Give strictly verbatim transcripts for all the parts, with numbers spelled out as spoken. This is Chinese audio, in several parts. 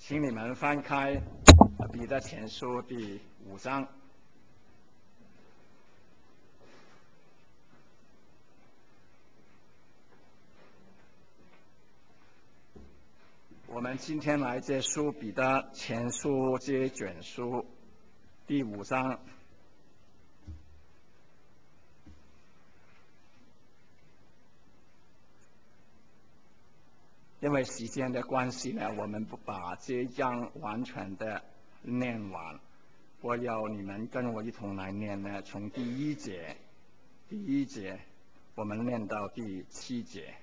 请你们翻开彼得前书第五章。我们今天来结束彼得前书这卷书第五章。因为时间的关系呢，我们不把这一章完全的念完。我要你们跟我一同来念呢，从第一节，第一节我们念到第七节，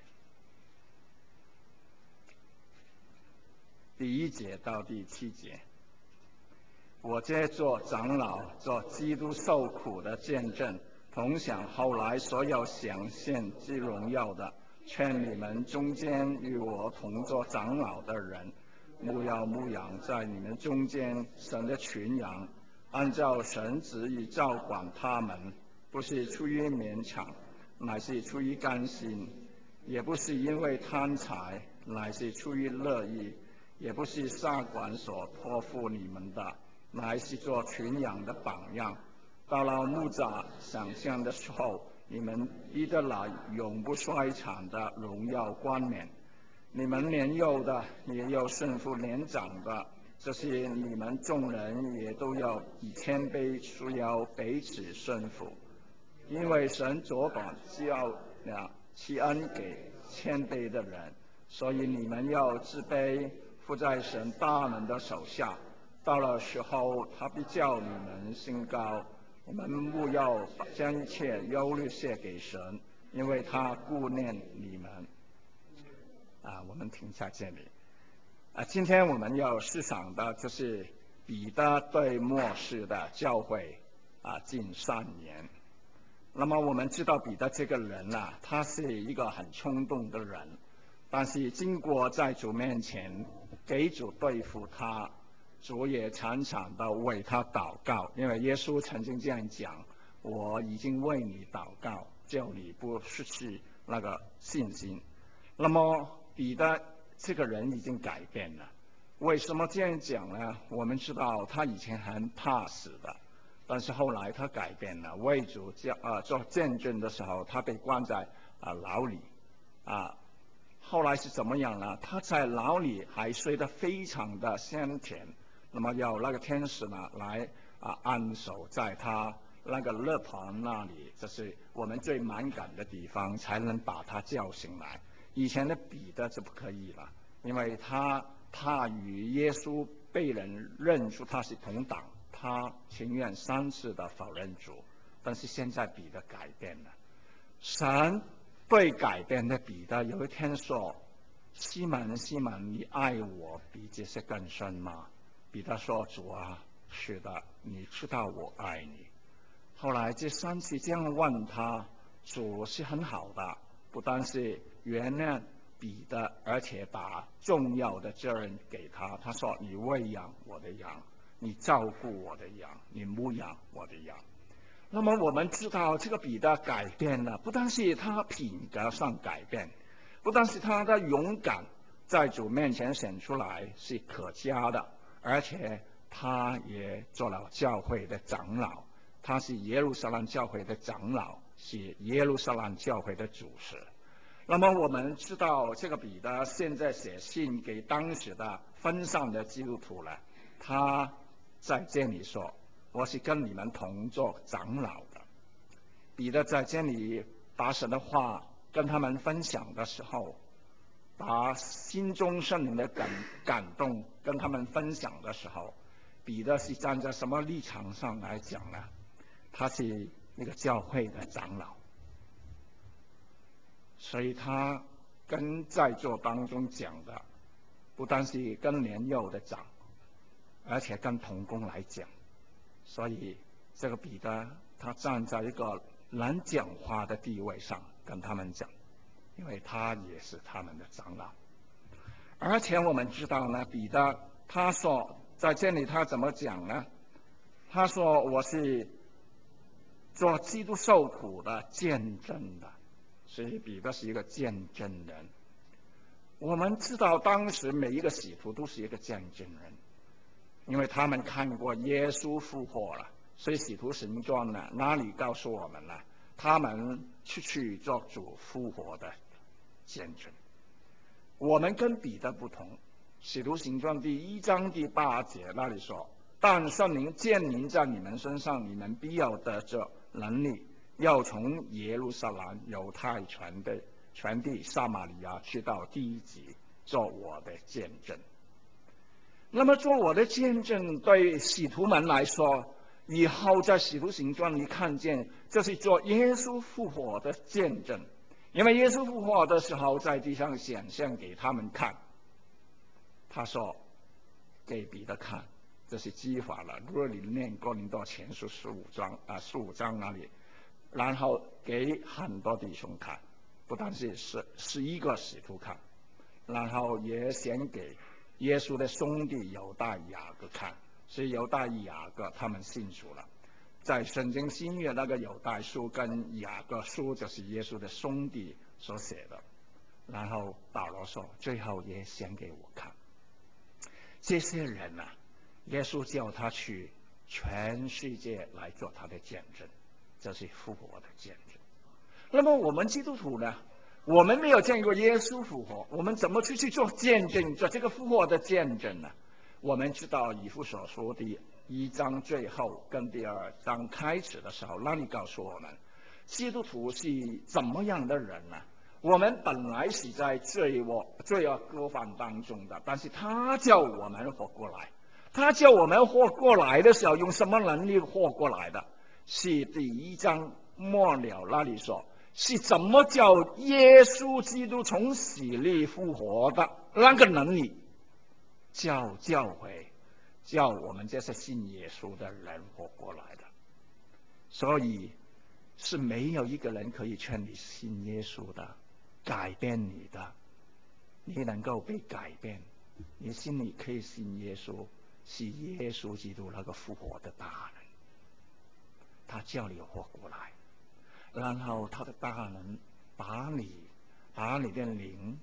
第一节到第七节。我这做长老，做基督受苦的见证，同享后来所有显现之荣耀的，劝你们中间与我同作长老的人，牧要牧养在你们中间神的群羊，按照神旨意照管他们，不是出于勉强，乃是出于甘心；也不是因为贪财，乃是出于乐意；也不是撒管所托付你们的，乃是做群羊的榜样。到了牧长赏赐的时候，你们必得来永不衰残的荣耀冠冕。你们年幼的也要顺服年长的，这些你们众人也都要以谦卑需要彼此顺服。因为神左管只要赐恩给谦卑的人，所以你们要自卑，伏在神大能的手下。到了时候，他必叫你们升高。我们务要将一切忧虑卸给神，因为他顾念你们。啊，我们停在这里。啊，今天我们要思想的就是彼得对末世的教诲啊尽善言。那么我们知道彼得这个人啊，他是一个很冲动的人，但是经过在主面前给主对付他，主也常常的为他祷告，因为耶稣曾经这样讲：我已经为你祷告，叫你不失去那个信心。那么彼得这个人已经改变了。为什么这样讲呢？我们知道他以前很怕死的，但是后来他改变了，为主叫啊做见证的时候，他被关在啊牢里啊。后来是怎么样呢？他在牢里还睡得非常的香甜，那么要那个天使呢来啊安守在他那个肋旁那里，这是我们最敏感的地方，才能把他叫醒来。以前的彼得就不可以了，因为他怕与耶稣被人认出他是同党，他情愿三次的否认主。但是现在彼得改变了，神对改变的彼得有一天说：西门西门，你爱我比这些更深吗？彼得说：主啊，是的，你知道我爱你。后来这三次这样问他，主是很好的，不单是原谅彼得，而且把重要的责任给他。他说：你喂养我的羊，你照顾我的羊，你牧养我的羊。那么我们知道这个彼得改变了，不但是他品格上改变，不但是他的勇敢在主面前显出来是可嘉的，而且他也做了教会的长老，他是耶路撒冷教会的长老，是耶路撒冷教会的主事。那么我们知道这个彼得现在写信给当时的分散的基督徒了，他在这里说：我是跟你们同做长老的。彼得在这里把神的话跟他们分享的时候，把心中圣灵的感感动跟他们分享的时候，彼得是站在什么立场上来讲呢？他是那个教会的长老，所以他跟在座当中讲的，不单是跟年幼的讲，而且跟同工来讲。所以这个彼得他站在一个能讲话的地位上跟他们讲，因为他也是他们的长老。而且我们知道呢，彼得他说在这里他怎么讲呢？他说：我是做基督受苦的见证的。所以彼得是一个见证人。 我们知道当时每一个使徒都是一个见证人，因为他们看过耶稣复活了，所以使徒行传呢那里告诉我们呢，他们出去做主复活的见证。我们跟彼得不同，使徒行传第一章第八节那里说，但圣灵降临在你们身上，你们必要得着能力，要从耶路撒冷、犹太传的传递撒玛利亚，直到地极，做我的见证。那么做我的见证对使徒们来说，以后在使徒行传里看见，这是做耶稣复活的见证。因为耶稣复活的时候在地上显现给他们看，他说给彼得看，这是记法了。如果你念哥林多前书十五章啊十五章那里，然后给很多弟兄看，不但是十十一个使徒看，然后也显给耶稣的兄弟犹大雅各看，所以犹大雅各他们信主了。在圣经新约那个犹大书跟雅各书就是耶稣的兄弟所写的，然后保罗说最后也显给我看。这些人啊，耶稣叫他去全世界来做他的见证，这是复活的见证。那么我们基督徒呢，我们没有见过耶稣复活，我们怎么去去做见证，做这个复活的见证呢？我们知道以弗所书第一章最后跟第二章开始的时候，那里告诉我们，基督徒是怎么样的人呢？我们本来是在罪恶罪恶过犯当中的，但是他叫我们活过来。他叫我们活过来的时候，用什么能力活过来的？是第一章末了那里说，是怎么叫耶稣基督从死里复活的那个能力，叫教会，叫我们这些信耶稣的人活过来的。所以是没有一个人可以劝你信耶稣的，改变你的，你能够被改变，你心里可以信耶稣，是耶稣基督那个复活的大能，他叫你活过来，然后他的大能把你把你的灵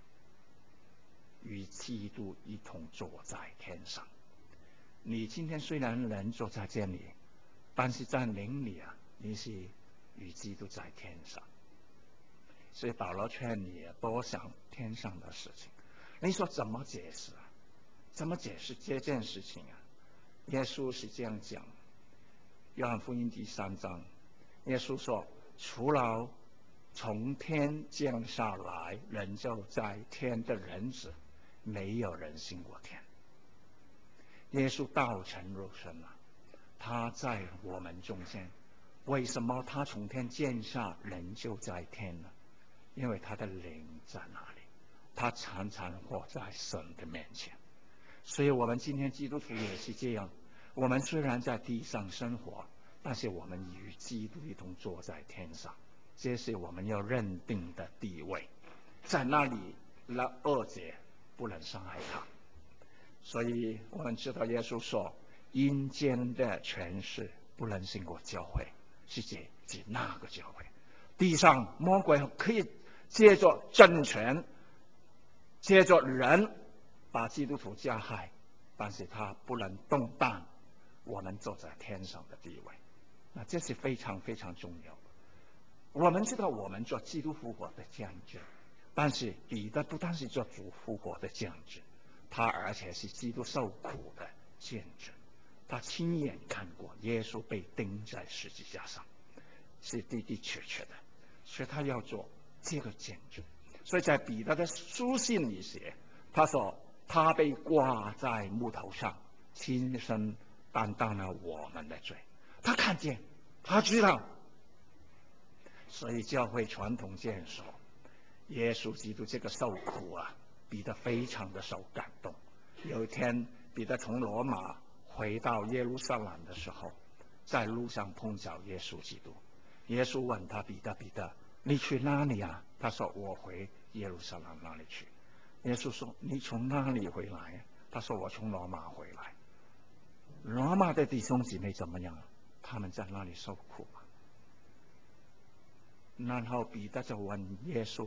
与基督一同坐在天上。你今天虽然人坐在这里，但是在灵里啊，你是与基督在天上。所以保罗劝你多想天上的事情。你说怎么解释啊？怎么解释这件事情啊？耶稣是这样讲，约翰福音第三章，耶稣说，除了从天降下来人就在天的人子，没有人信过天。耶稣道成肉身了，他在我们中间。为什么他从天降下人就在天呢？因为他的灵在那里，他常常活在神的面前。所以我们今天基督徒也是这样，我们虽然在地上生活，但是我们与基督一同坐在天上，这是我们要认定的地位。在那里那恶者不能伤害他。所以我们知道耶稣说，阴间的权势不能胜过教会，是指指那个教会。地上魔鬼可以借着政权，借着人把基督徒加害，但是他不能动荡我们坐在天上的地位。那这是非常非常重要的。我们知道我们做基督复活的见证，但是彼得不但是做主复活的见证，他而且是基督受苦的见证。他亲眼看过耶稣被钉在十字架上，是的的确确的，所以他要做这个见证。所以在彼得的书信里写，他说他被挂在木头上，亲身担当了我们的罪。他看见，他知道。所以教会传统见说，耶稣基督这个受苦啊，彼得非常的受感动。有一天彼得从罗马回到耶路撒冷的时候，在路上碰着耶稣基督。耶稣问他，彼得彼得，你去哪里啊？他说，我回耶路撒冷那里去。耶稣说，你从哪里回来？他说，我从罗马回来。罗马的弟兄姊妹怎么样？他们在那里受苦。然后彼得就问耶稣，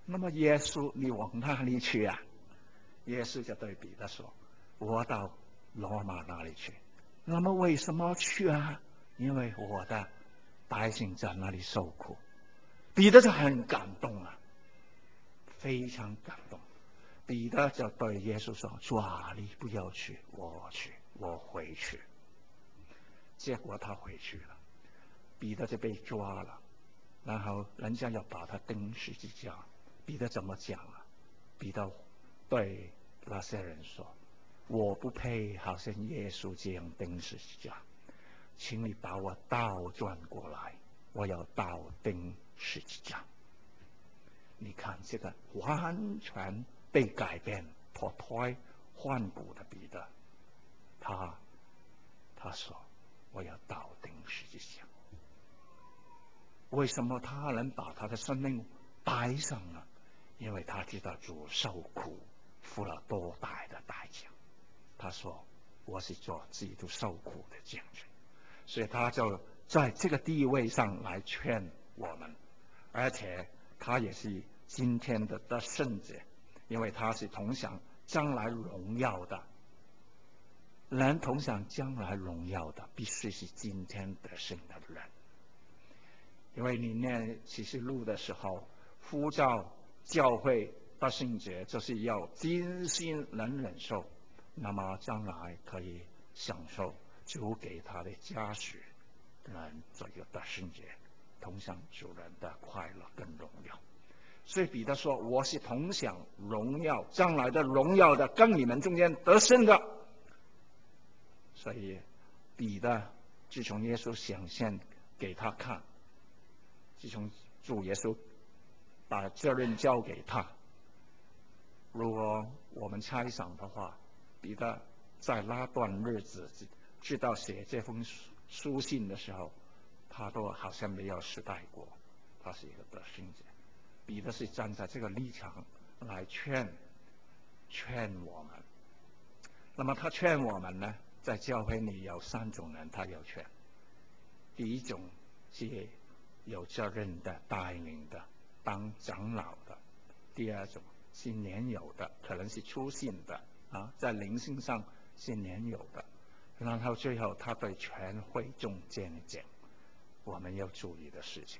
那么耶稣你往哪里去啊？耶稣就对彼得说，我到罗马那里去。那么为什么去啊？因为我的百姓在那里受苦。彼得就很感动啊，非常感动。彼得就对耶稣说，主啊，你不要去，我去，我回去。结果他回去了，彼得就被抓了，然后人家要把他钉十字架。彼得怎么讲啊？彼得对那些人说，我不配好像耶稣这样钉十字架，请你把我倒转过来，我要倒钉十字架。你看这个完全被改变、脱胎换骨的彼得，他他说我要倒钉十字架。为什么他能把他的生命摆上呢？因为他知道主受苦付了多大的代价。他说我是做基督受苦的见证，所以他就在这个地位上来劝我们，而且他也是今天的得胜者，因为他是同享将来荣耀的。人同享将来荣耀的，必须是今天得胜的人。因为你念启示录的时候，呼召教会得胜者就是要艰辛能忍受，那么将来可以享受主给他的嘉许，人做一个得胜者，同享主人的快乐跟荣耀。所以彼得说，我是同享荣耀，将来的荣耀的，跟你们中间得胜的。所以彼得自从耶稣显现给他看，自从主耶稣把责任交给他，如果我们猜想的话，彼得在那段日子知道写这封书信的时候，他都好像没有失败过，他是一个得胜者。彼得是站在这个立场来劝劝我们。那么他劝我们呢，在教会里有三种人他有劝。第一种是有责任的、带领的、当长老的；第二种是年幼的，可能是初信的啊，在灵性上是年幼的。然后最后他对全会众讲讲我们要注意的事情。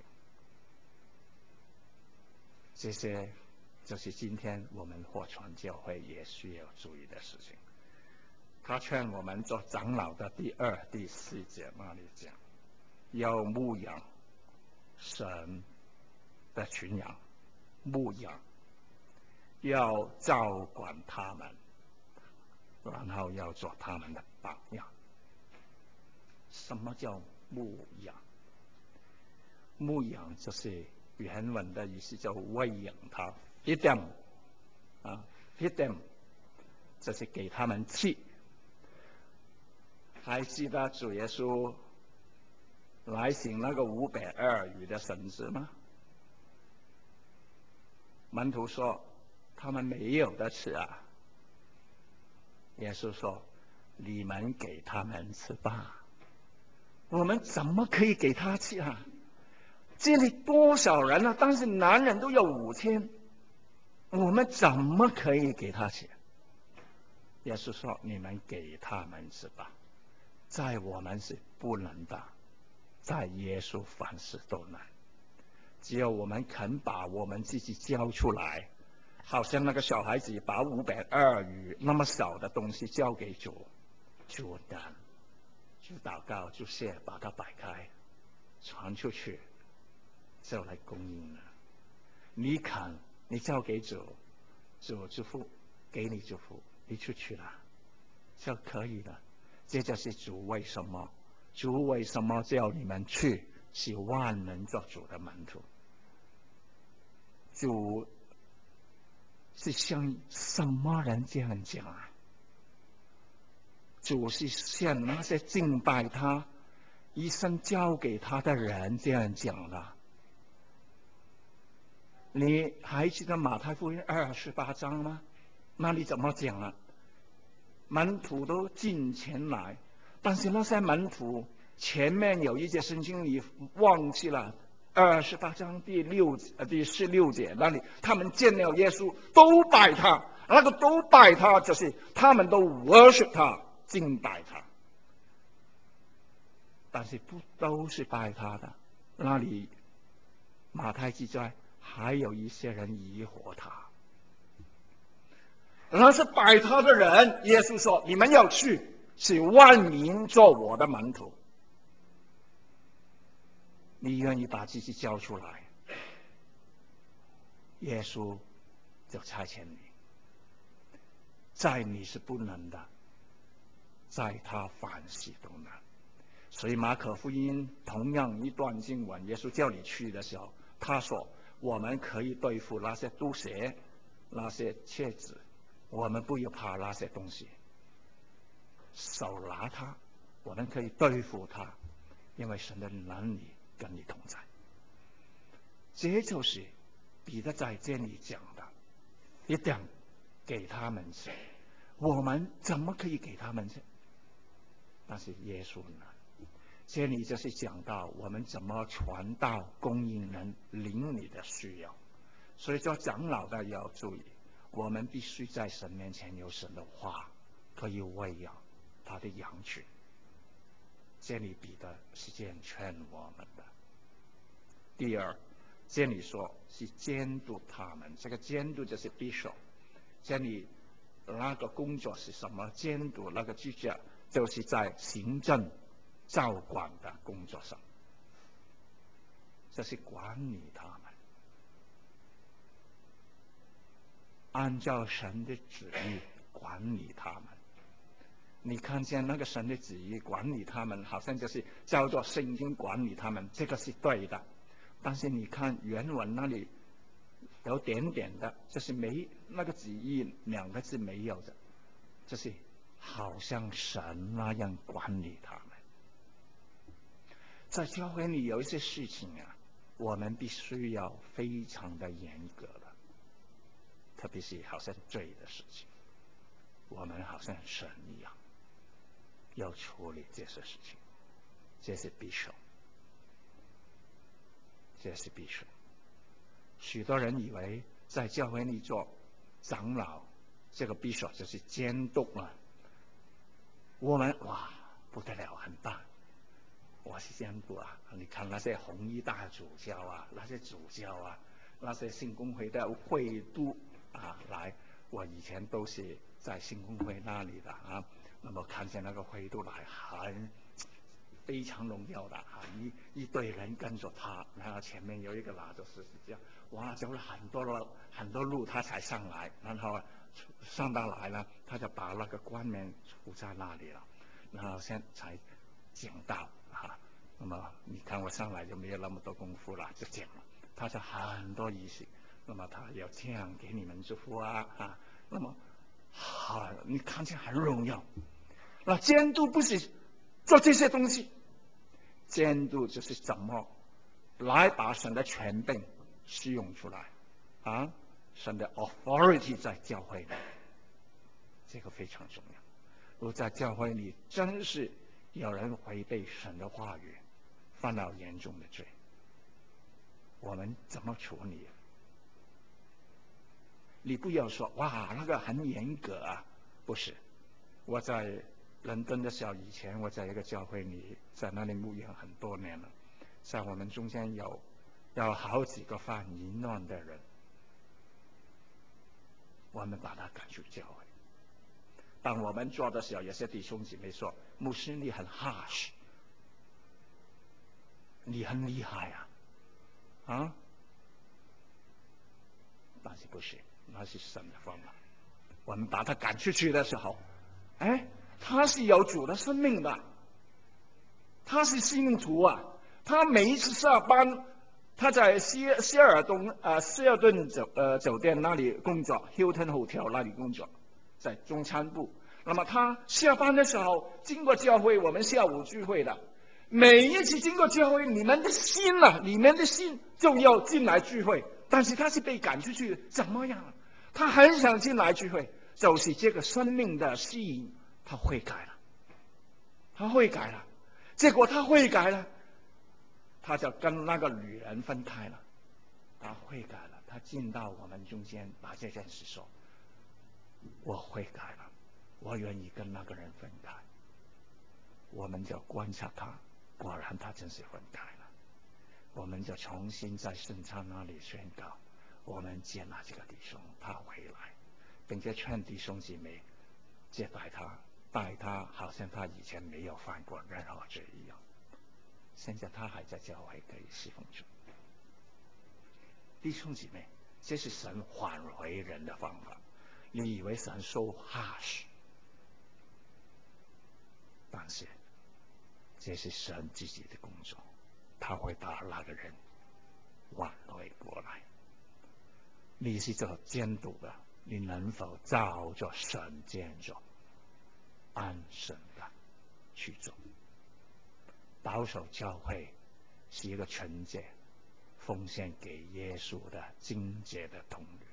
这些就是今天我们活传教会也需要注意的事情。他劝我们做长老的第二、第四节那里讲，要牧养神的群羊，牧养，要照管他们，然后要做他们的榜样。什么叫牧养？牧养就是原文的意思，叫喂养他 ，feed them， 啊 ，feed them， 就是给他们吃。还记得主耶稣来行那个五百二鱼的神迹吗？门徒说他们没有的吃啊。耶稣说：“你们给他们吃吧。”我们怎么可以给他吃啊？这里多少人啊？但是男人都有五千，我们怎么可以给他吃？耶稣说：“你们给他们吃吧。”在我们是不能的，在耶稣凡事都能。只有我们肯把我们自己交出来，好像那个小孩子把五百二鱼那么小的东西交给主，主能，主祷告就谢，把它摆开，传出去，就来供应了。你肯，你交给主，主祝福，给你祝福，你出去了，就可以了。这就是主为什么，主为什么叫你们去，是万能做主的门徒。主是向什么人这样讲啊？主是向那些敬拜他、一生交给他的人这样讲的。你还记得马太福音二十八章吗？那你怎么讲啊？门徒都进前来，但是那些门徒前面有一节圣经你忘记了， 二十八章第六呃第十六节那里，他们见了耶稣都拜他，那个都拜他就是他们都 worship 他，敬拜他。但是不都是拜他的，那里马太记载还有一些人疑惑他。那是拜他的人，耶稣说：“你们要去，使万民做我的门徒。”你愿意把自己交出来，耶稣就差遣你。在你是不能的，在他凡事都能。所以马可福音同样一段经文，耶稣叫你去的时候，他说：“我们可以对付那些毒蛇、那些蝎子，我们不要怕那些东西，手拿它，我们可以对付它，因为神的能力跟你同在。”这就是彼得在这里讲的，一定给他们吃。我们怎么可以给他们吃？但是耶稣呢？这里就是讲到我们怎么传道，供应人灵里的需要。所以做长老的要注意，我们必须在神面前有神的话，可以喂养他的羊群。这里彼得是这样劝我们的。第二，这里说是监督他们，这个监督就是 bishop。这里那个工作是什么？监督那个职责就是在行政照管的工作上，这是管理他们，按照神的旨意管理他们。你看见那个神的旨意管理他们，好像就是叫做圣经管理他们，这个是对的。但是你看原文那里有点点的，就是没那个旨意两个字没有的，就是好像神那样管理他们。在教会里有一些事情啊，我们必须要非常的严格的，特别是好像罪的事情，我们好像神一样要处理这些事情。这是必须，这是必须。许多人以为在教会里做长老，这个必须就是监督啊。我们哇不得了，很棒。我是监督啊！你看那些红衣大主教啊，那些主教啊，那些圣公会的会督啊，来，我以前都是在圣公会那里的啊。那么看见那个会督来，很非常荣耀的啊，一一队人跟着他，然后前面有一个拿着十字架，哇，走了很多路很多路他才上来，然后上到来了，他就把那个冠冕涂在那里了，然后现在才讲到。啊，那么你看我上来就没有那么多功夫了，就讲了，他就很多仪式，那么他要这样给你们祝福啊啊，那么好，你看见很荣耀。那监督不是做这些东西，监督就是怎么来把神的权柄使用出来啊，神的 authority 在教会里，这个非常重要。如果在教会里真是有人违背神的话语，犯了严重的罪，我们怎么处理？你不要说哇，那个很严格啊，不是。我在伦敦的时候，以前我在一个教会里，在那里牧养很多年了，在我们中间有有好几个犯淫乱的人，我们把他赶出教会。当我们做的时候，有些弟兄姐妹说：“牧师，你很 harsh， 你很厉害啊，啊！”但是不是，那是神的方法。我们把他赶出去的时候，哎，他是有主的生命的，他是信徒啊。他每一次下班，他在希希尔东呃希尔顿酒呃酒店那里工作 ，Hilton Hotel 那里工作，在中餐部。那么他下班的时候经过教会，我们下午聚会的，每一次经过教会，你们的心啊，你们的心就要进来聚会。但是他是被赶出去，怎么样？他很想进来聚会，就是这个生命的吸引，他悔改了，他悔改了，结果他悔改了， 他就跟那个女人分开了，他悔改了，他进到我们中间，把这件事说：“我悔改了，我愿意跟那个人分开。”我们就观察他，果然他真是分开了。我们就重新在圣餐那里宣告，我们接纳这个弟兄，他回来，并且劝弟兄姐妹接待他，待他好像他以前没有犯过任何罪一样。现在他还在教会可以侍奉主。弟兄姐妹，这是神挽回人的方法。你以为神说 harsh， 但是这是神自己的工作，他会把那个人挽回过来。你是做监督的，你能否照着神见着，安神的去做？保守教会是一个纯洁奉献给耶稣的精洁的童女。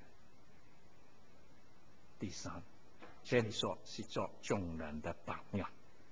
第三，这里说是做众人的榜样。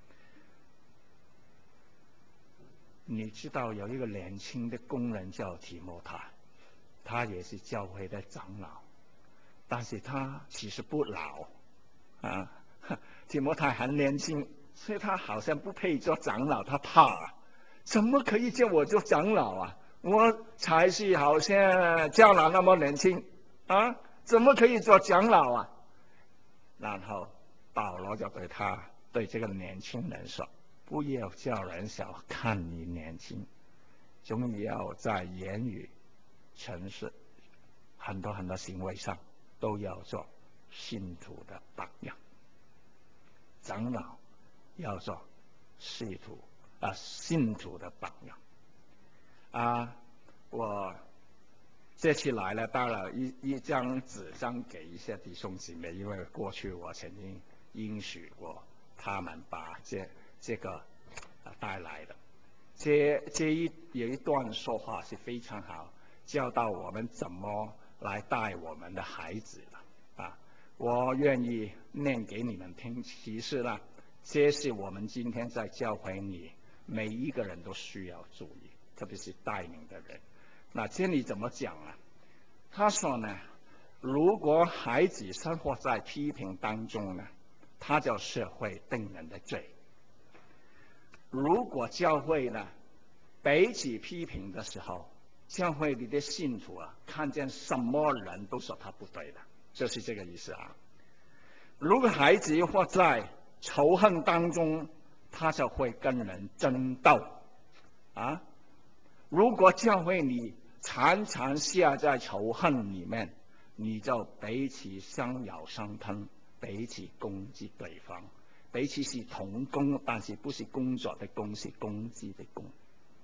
你知道有一个年轻的工人叫提摩太，他也是教会的长老，但是他其实不老啊。提摩太很年轻，所以他好像不配做长老，他怕，怎么可以叫我做长老啊？我才是好像教老那么年轻啊，怎么可以做长老啊？然后保罗就对他对这个年轻人说：“不要叫人小看你年轻，总要在言语、诚实、很多很多行为上都要做信徒的榜样。长老要做信徒啊，信徒的榜样啊！我这次来了，带了一一张纸张给一些弟兄姊妹，因为过去我曾经应许过他们把这这个啊带来的。这这一有一段说话是非常好，教导我们怎么来带我们的孩子的啊。我愿意念给你们听。其实呢，这是我们今天在教会里每一个人都需要注意，特别是带领的人。那这里怎么讲呢？他说呢，如果孩子生活在批评当中呢，他就是会定人的罪。如果教会呢彼此批评的时候，教会里的信徒啊，看见什么人都说他不对的，就是这个意思啊。如果孩子活在仇恨当中，他就会跟人争斗啊。如果教会里常常陷在仇恨里面，你就彼此相咬相吞，彼此攻击对方，彼此是同工，但是不是工作的工，是攻击的攻。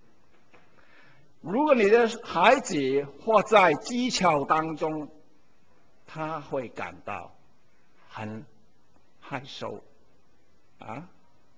如果你的孩子活在技巧当中，他会感到很害羞啊，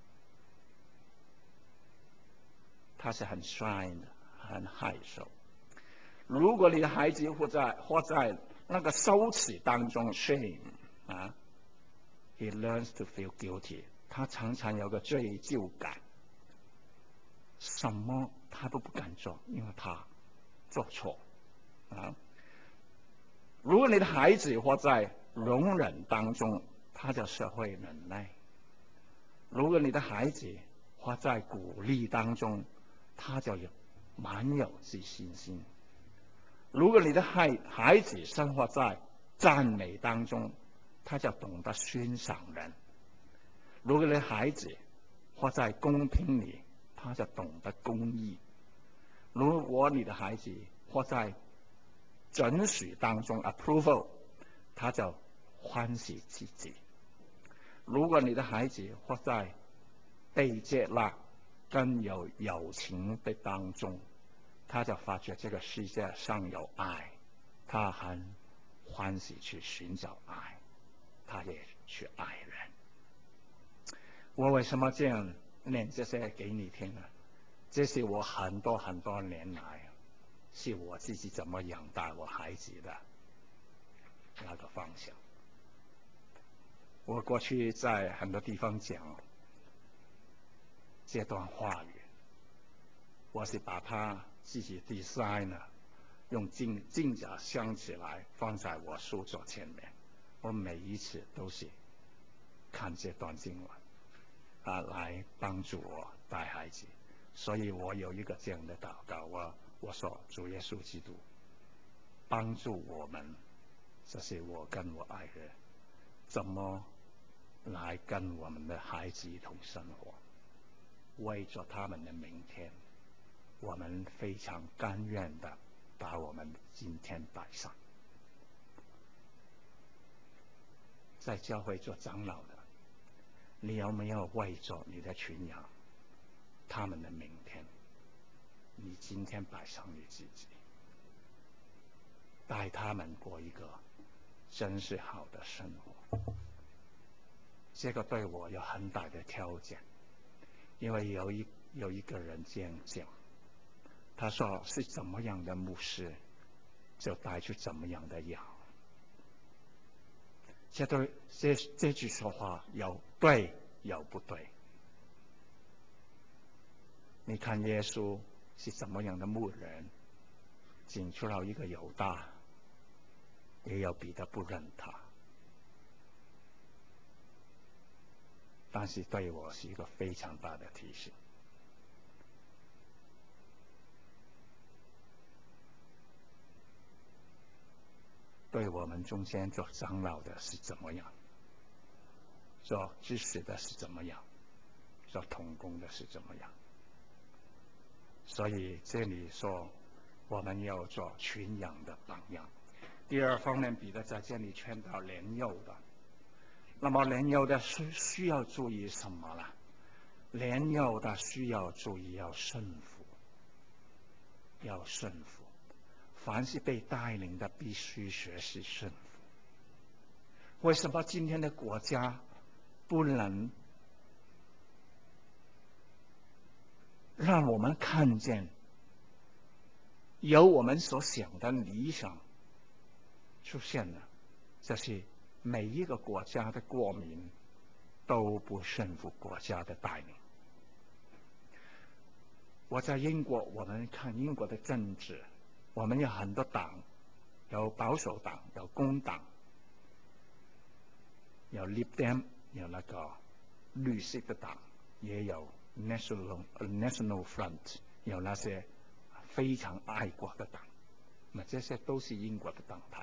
他是很 shy 的，很害羞。如果你的孩子活在活在那个羞耻当中 ，shame 啊 ，he learns to feel guilty， 他常常有个罪疚感，什么他都不敢做，因为他做错啊。如果你的孩子活在容忍当中，他就学会忍耐。如果你的孩子活在鼓励当中，他就有蛮有自信心。如果你的孩孩子生活在赞美当中，他就懂得欣赏人。如果你的孩子活在公平里，他就懂得公义。如果你的孩子活在准许当中 approval， 他就欢喜自己。如果你的孩子活在被接纳更有友情的当中，他就发觉这个世界上有爱，他很欢喜去寻找爱，他也去爱人。我为什么这样念这些给你听呢？这是我很多很多年来是我自己怎么养大我孩子的那个方向。我过去在很多地方讲这段话语， 我是把它自己 design 了，用镜镜架镶起来放在我书桌前面。我每一次都是看这段经文啊，来帮助我带孩子。所以我有一个这样的祷告，我我说主耶稣基督帮助我们，这是我跟我爱人怎么来跟我们的孩子一同生活，为着他们的明天，我们非常甘愿的把我们今天摆上。在教会做长老的，你有没有为着你的群羊他们的明天，你今天摆上你自己，带他们过一个真是好的生活？这个对我有很大的挑战，因为有一有一个人这样讲，他说是怎么样的牧师，就带出怎么样的羊。这对这这句说话有对有不对。你看耶稣是怎么样的牧人，请出了一个犹大，也有彼得不认他，但是对我是一个非常大的提醒。对我们中间做长老的是怎么样，做知识的是怎么样，做同工的是怎么样。所以这里说我们要做群羊的榜样。第二方面，彼得在这里劝导年幼的，那么年幼的需需要注意什么呢？年幼的需要注意要顺服，要顺服。凡是被带领的必须学习顺服。为什么今天的国家不能让我们看见有我们所想的理想出现了？这是每一个国家的国民都不顺服国家的带领。我在英国，我们看英国的政治，我们有很多党，有保守党，有工党，有 Lib Dem， 有那个绿色的党，也有 National National Front， 有那些非常爱国的党，那这些都是英国的党派。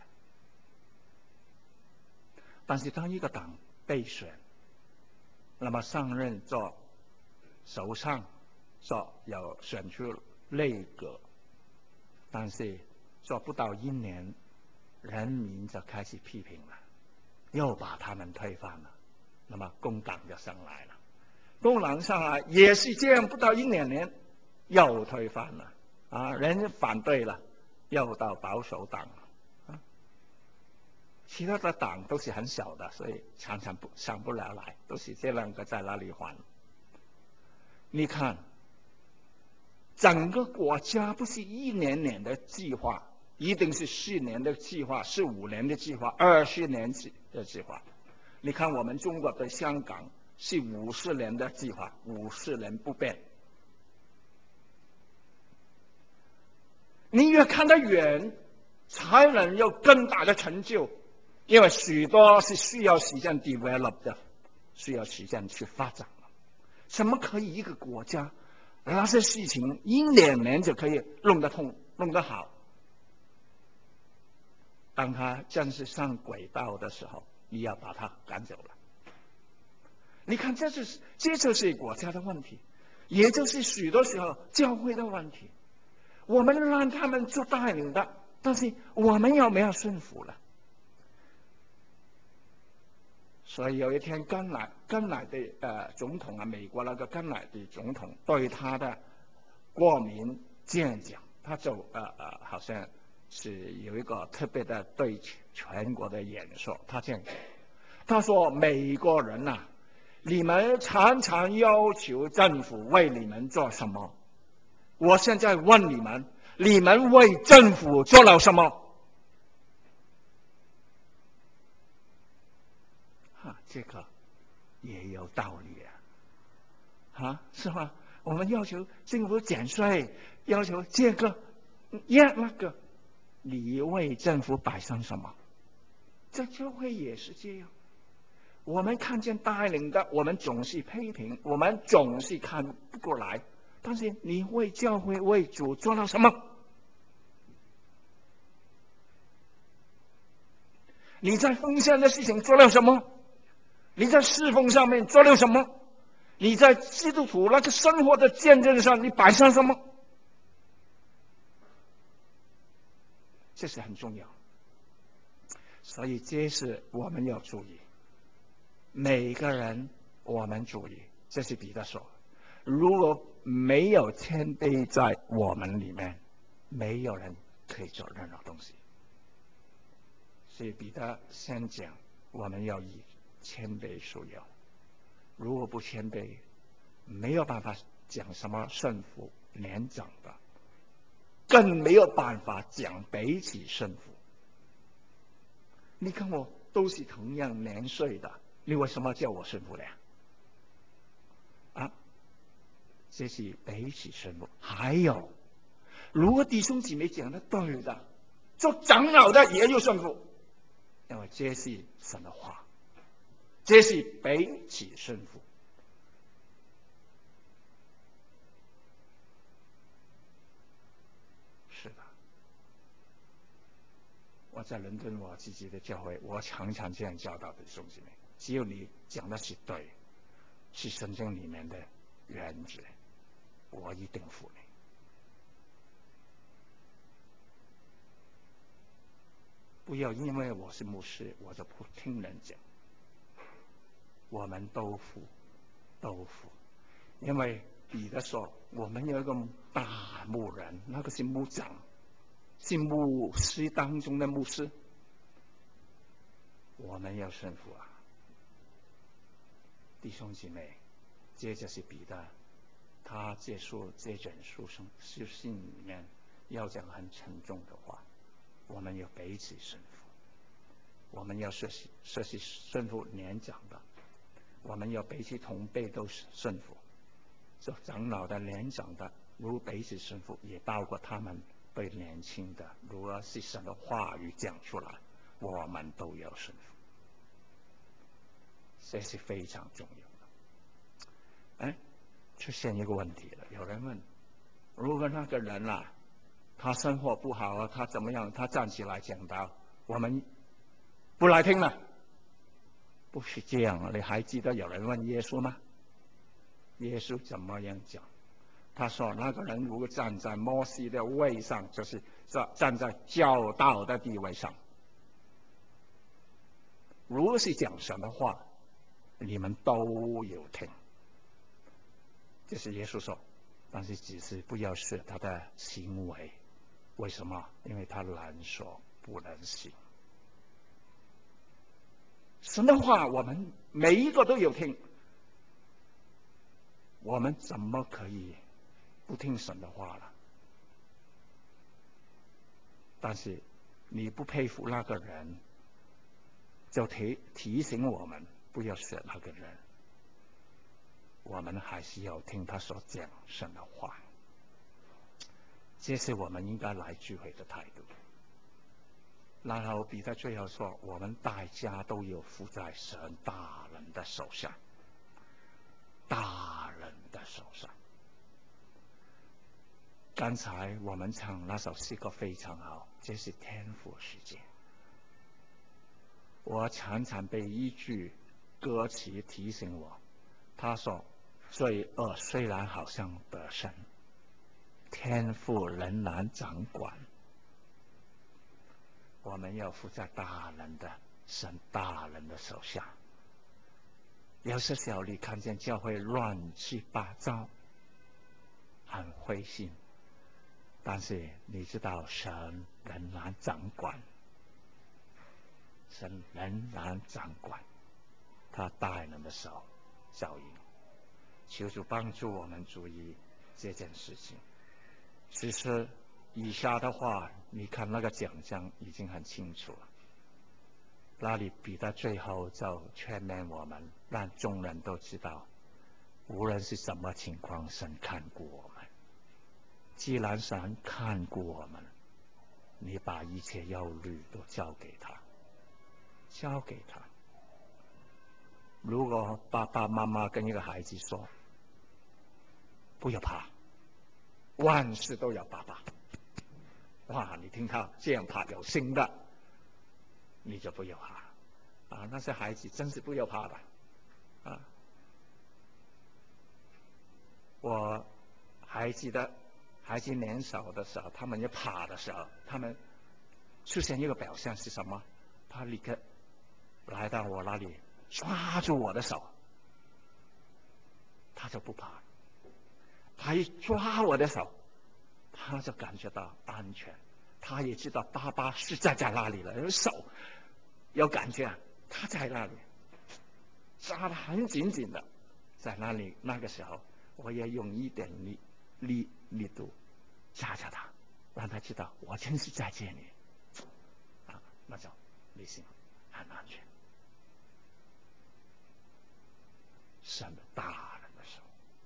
但是当一个党被选，那么上任做首相，做有选出内阁，但是做不到一年，人民就开始批评了，又把他们推翻了。那么工党就上来了，工党上来也是这样，不到一两年又推翻了啊，人反对了，又到保守党啊，其他的党都是很小的，所以常常不上不了来，都是这两个在那里还。你看，整个国家不是一年年的计划，一定是四年的计划，是五年的计划，二十年的计划。你看我们中国的香港是五十年的计划，五十年不变。你越看得远，才能有更大的成就，因为许多是需要时间 develop 的，需要时间去发展的。怎么可以一个国家那些事情一两年就可以弄得通、弄得好？当他正式上轨道的时候，你要把他赶走了。你看，这就是这就是国家的问题，也就是许多时候教会的问题。我们让他们做带领的，但是我们有没有顺服了？所以有一天，甘乃甘乃的呃总统啊，美国那个甘乃的总统对他的国民这样讲，他就呃呃好像是有一个特别的对全国的演说，他这样讲，他说：“美国人呐、啊，你们常常要求政府为你们做什么？我现在问你们，你们为政府做了什么？”啊，这个也有道理啊，啊，是吗？ 我们要求政府减税，要求这个呀那个，你为政府摆上什么？这教会也是这样。我们看见带领的，我们总是批评，我们总是看不过来。但是你为教会为主做了什么？你在奉献的事情做了什么？你在侍奉上面做了什么？你在基督徒那个生活的见证上，你摆上什么？这是很重要。所以这是我们要注意，每个人我们注意，这是彼得说，如果没有谦卑在我们里面，没有人可以做任何东西。所以彼得先讲，我们要以谦卑束腰。如果不谦卑，没有办法讲什么顺服年长的，更没有办法讲彼此顺服。你看我都是同样年岁的，你为什么叫我顺服呢？啊，这是彼此顺服。还有，如果弟兄姊妹讲的对的，做长老的也要顺服，因为这是神的话，这是彼此顺服。是的，我在伦敦我自己的教会，我常常这样教导弟兄姊妹：只有你讲的是对，是圣经里面的原则，我一定服你。不要因为我是牧师，我就不听人讲。我们都服，都服，因为彼得说，我们有一个大牧人，那个是牧长，是牧师当中的牧师，我们要顺服啊，弟兄姐妹。这就是彼得，他结束这卷书生书信里面要讲很沉重的话，我们要彼此顺服，我们要学习学习顺服年长的，我们要彼此同辈都顺服，做长老的年长的如彼此顺服，也包括他们对年轻的，如果是神的话语讲出来，我们都要顺服，这是非常重要的。哎，出现一个问题了，有人问，如果那个人啊，他生活不好啊，他怎么样，他站起来讲道，我们不来听了？不是这样，你还记得有人问耶稣吗？耶稣怎么样讲？他说那个人如果站在摩西的位上，就是站在教导的地位上，如果是讲神的话，你们都有听。这是耶稣说，但是只是不要学他的行为。为什么？因为他能说不能行。神的话我们每一个都有听，我们怎么可以不听神的话了？但是你不佩服那个人，就提提醒我们不要学那个人，我们还是要听他所讲神的话。这是我们应该来聚会的态度。然后彼得最后说，我们大家都有负在神大人的手上，大人的手上。刚才我们唱那首诗歌非常好，这是天父世界。我常常被一句歌词提醒我，他说罪恶虽然好像得胜，天父仍然掌管。我们要负在大人的神大人的手下。有些时候你看见教会乱七八糟，很灰心，但是你知道神仍然掌管，神仍然掌管，他大人的手照应。求主帮助我们注意这件事情。其实以下的话，你看那个讲章已经很清楚了。那里彼得最后就劝勉我们，让众人都知道， 无论是什么情况，神看顾我们。既然神看顾我们，你把一切忧虑都交给他，交给他。如果爸爸妈妈跟一个孩子说，不要怕，万事都有爸爸。哇，你听他这样怕，有心的，你就不要怕啊！那些孩子真是不要怕的啊！我还记得孩子年少的时候，他们要怕的时候，他们出现一个表现是什么？他立刻来到我那里，抓住我的手，他就不怕。他一抓我的手，他就感觉到安全。他也知道爸爸是在在那里了，有手有感觉，他在那里，抓得很紧紧的，在那里。那个时候，我也用一点力力力度抓着他，让他知道我真是在这里啊，那就内心很安全。神的大人的手，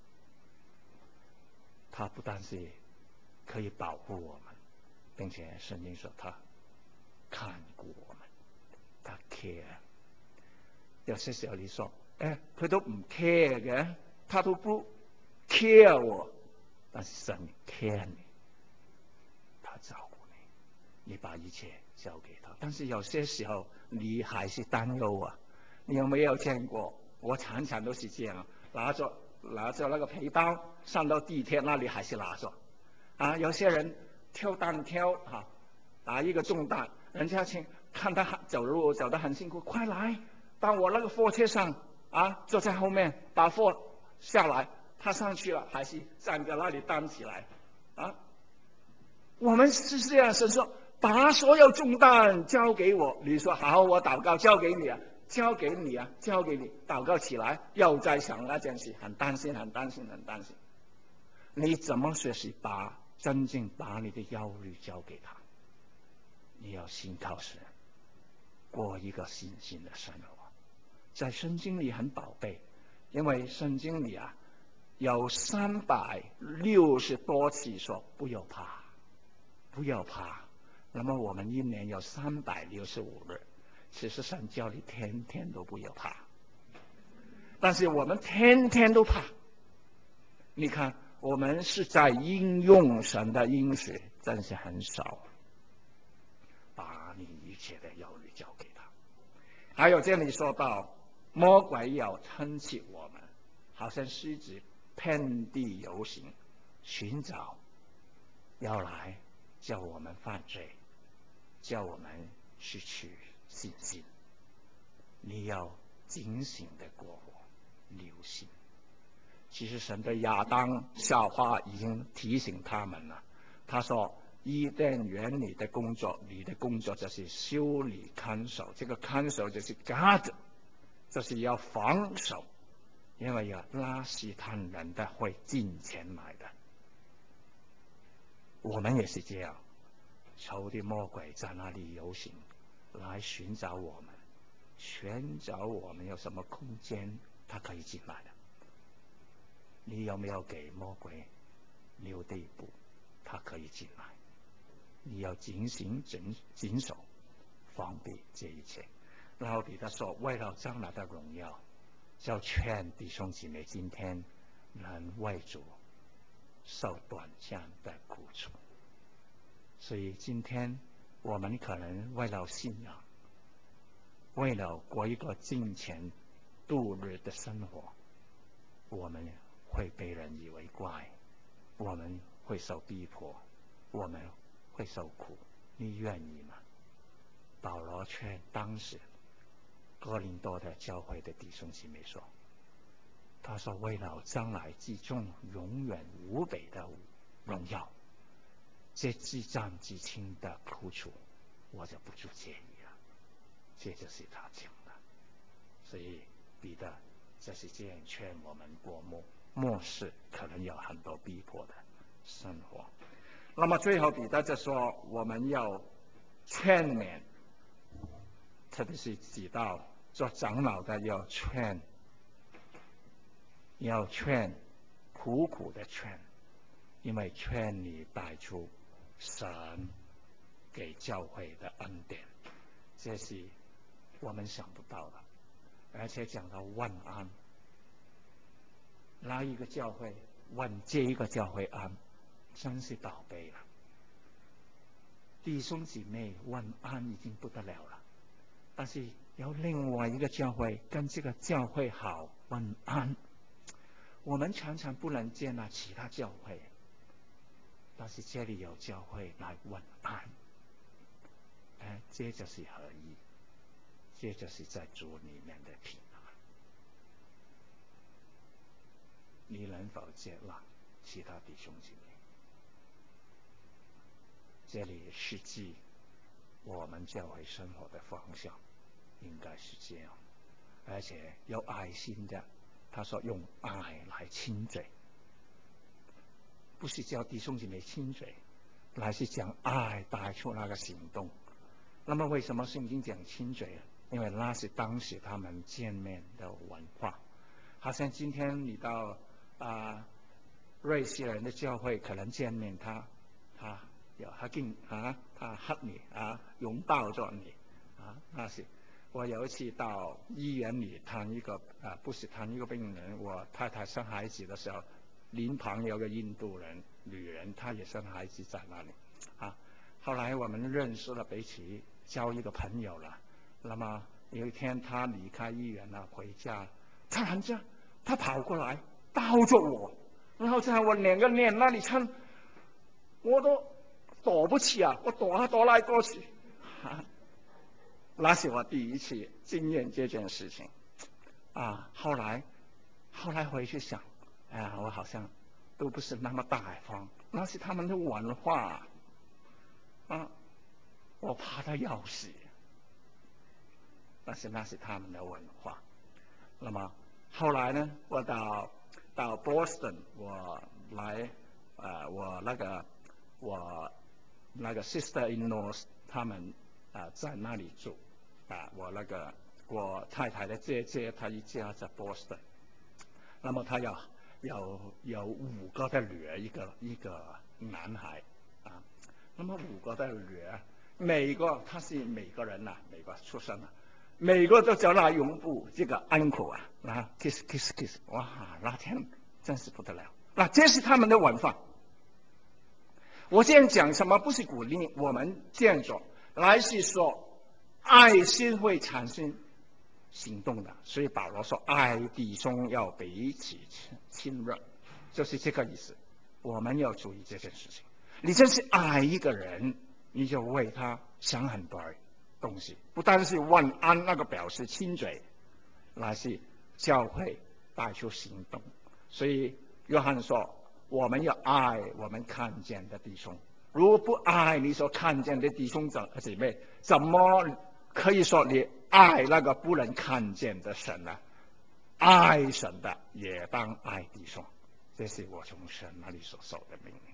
他不但是可以保护我们，并且圣经说他看顾我们，他 care。有些时候你说，哎，佢都唔 care 嘅，他都不 care 我，但是神 care 你，他照顾你，你把一切交给他。但是有些时候你还是担忧啊，你有没有见过？我常常都是这样，拿着拿着那个背包上到地铁那里还是拿着，啊，有些人挑担挑哈，拿一个重担，人家请看他走路走得很辛苦，快来到我那个货车上啊，坐在后面把货下来，他上去了还是站在那里担起来啊。我们是这样，神说把所有重担交给我，你说好，我祷告交给你啊，交给你啊，交给你，祷告起来又在想那件事，很担心，很担心，很担心。你怎么学习把真正把你的忧虑交给他？你要信靠神，过一个信心的生活。在圣经里很宝贝，因为圣经里啊有三百六十多次说不要怕，不要怕。那么我们一年有三百六十五日，其实神叫你天天都不要怕，但是我们天天都怕。你看，我们是在应用神的应许，真是很少。把你一切的忧虑交给他。还有这里说到，魔鬼要吞噬我们，好像狮子遍地游行，寻找要来叫我们犯罪，叫我们失去信心。你要警醒的过活，留心。其实神对亚当夏娃已经提醒他们了，他说伊甸园里的工作，你的工作就是修理看守，这个看守就是 guard， 就是要防守，因为要拉西探人的会进前来的。我们也是这样，仇敌魔鬼在那里游行，来寻找我们，寻找我们有什么空间他可以进来的。你有没有给魔鬼留地步，他可以进来？你要警醒谨谨守，防备这一切。然后彼得说，为了将来的荣耀，就劝弟兄姊妹今天能为主受短暂的苦楚。所以今天我们可能为了信仰，为了过一个金钱度日的生活，我们会被人以为怪，我们会受逼迫，我们会受苦，你愿意吗？保罗劝当时哥林多的教会的弟兄姊妹说，他说为了将来之中永远无比的荣耀，这至战至轻的苦楚，我就不足介意了。这就是他讲的。所以彼得就是这样劝我们过末末世可能有很多逼迫的生活。那么最后彼得就说，我们要劝勉，特别是提到做长老的要劝要劝，苦苦的劝，因为劝你带出神给教会的恩典，这是我们想不到的。而且讲到问安，来一个教会问这一个教会安，真是宝贝了。弟兄姊妹问安已经不得了了，但是有另外一个教会跟这个教会好问安，我们常常不能接纳其他教会，但是这里有教会来问安，哎，这就是合一，这就是在主里面的平安。你能否接纳其他弟兄姊妹？这里实际我们教会生活的方向应该是这样，而且有爱心的。他说用爱来亲嘴，不是叫弟兄姊妹亲嘴，乃是将爱带出那个行动。那么为什么圣经讲亲嘴？因为那是当时他们见面的文化。好像今天你到啊瑞士人的教会，可能见面他他有他敬啊他黑你啊拥抱着你啊，那是。我有一次到医院里探一个啊，不是探一个病人，我太太生孩子的时候，邻旁有个印度人女人，她也生孩子在那里啊。后来我们认识了彼此，交一个朋友了。那么有一天她离开医院了，回家，突然间她跑过来抱着我，然后在我两个脸那里亲，我都躲不起啊，我躲啊躲来躲去啊。那是我第一次经验这件事情啊。后来后来回去想，哎呀，我好像都不是那么大方，那是他们的文化啊，我怕他要死，但是那是他们的文化。那么后来呢，我到到 Boston， 我来呃，我那个我那个 sister-in-law 他们啊、呃、在那里住啊，我那个我太太的姐姐，她一家在 Boston， 那么她有有有五个的女儿，一个一个男孩啊，那么五个的女儿，每个他是每个人呐、啊，美国出生啊，每个都叫他拥抱这个 uncle 啊，啊 kiss kiss kiss， 哇，那天真是不得了。那这是他们的文化。我这样讲什么？不是鼓励我们这样做，来是说爱心会产生行动的。所以保罗说，爱弟兄要彼此亲热，就是这个意思。我们要注意这件事情。你真是爱一个人，你就为他想很多东西，不单是问安那个表示亲嘴，乃是教会带出行动。所以约翰说，我们要爱我们看见的弟兄，如果不爱你所看见的弟兄姊妹，怎么可以说你爱那个不能看见的神呢？爱神的也当爱弟兄，这是我从神那里所受的命令。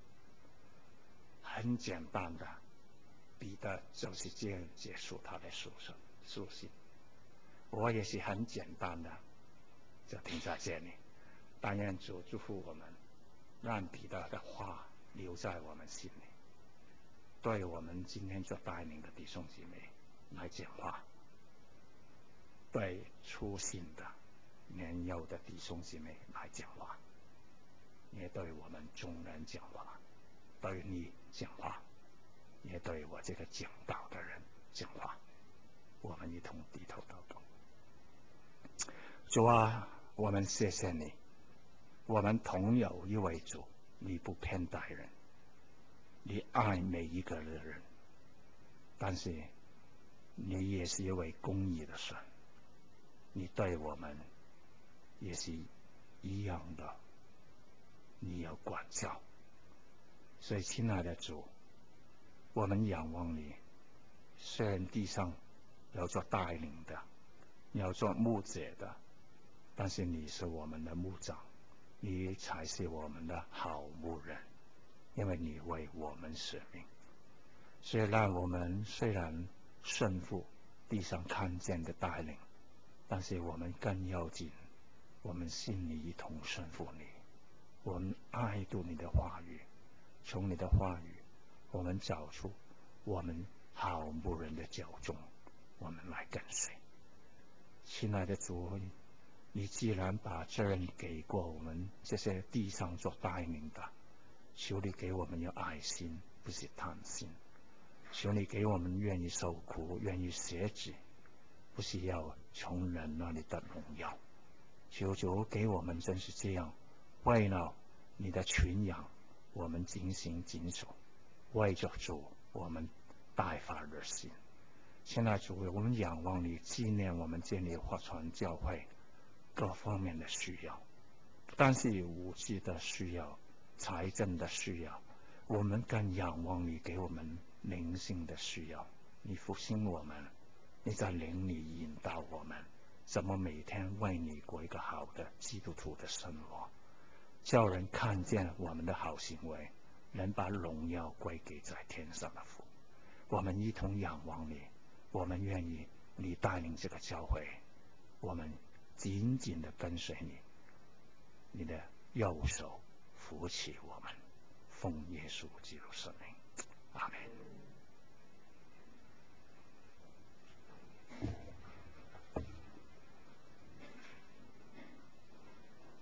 很简单的，彼得就是这样结束他的书书信。我也是很简单的，就停在这里。但愿主祝福我们，让彼得的话留在我们心里，对我们今天所带领的弟兄姊妹来讲话，对初信的年幼的弟兄姊妹来讲话，也对我们众人讲话，对你讲话，也对我这个讲道的人讲话。我们一同低头祷告。主啊，我们谢谢你，我们同有一位主，你不偏待人，你爱每一个人，但是你也是一位公义的神，你对我们也是一样的，你有管教。所以亲爱的主，我们仰望你，虽然地上有做带领的，有做牧者的，但是你是我们的牧长，你才是我们的好牧人，因为你为我们舍命。所以让我们虽然顺服地上看见的带领，但是我们更要紧我们心里一同顺服你，我们爱读你的话语，从你的话语我们找出我们好牧人的脚踪，我们来跟随。亲爱的主，你既然把责任给过我们这些地上做带领的，求你给我们有爱心，不是贪心。求你给我们愿意受苦，愿意舍己，不是要从人那里的荣耀。求主给我们真是这样，为了你的群羊，我们尽心尽守，为着主，我们大发热心。现在主，我们仰望你，纪念我们建立华传教会各方面的需要，不但是物质的需要、财政的需要，我们更仰望你给我们灵性的需要。你复兴我们，你在灵里引导我们，怎么每天为你过一个好的基督徒的生活，叫人看见我们的好行为，能把荣耀归给在天上的父。我们一同仰望你，我们愿意你带领这个教会，我们紧紧地跟随你，你的右手扶起我们，奉耶稣基督圣名，阿门。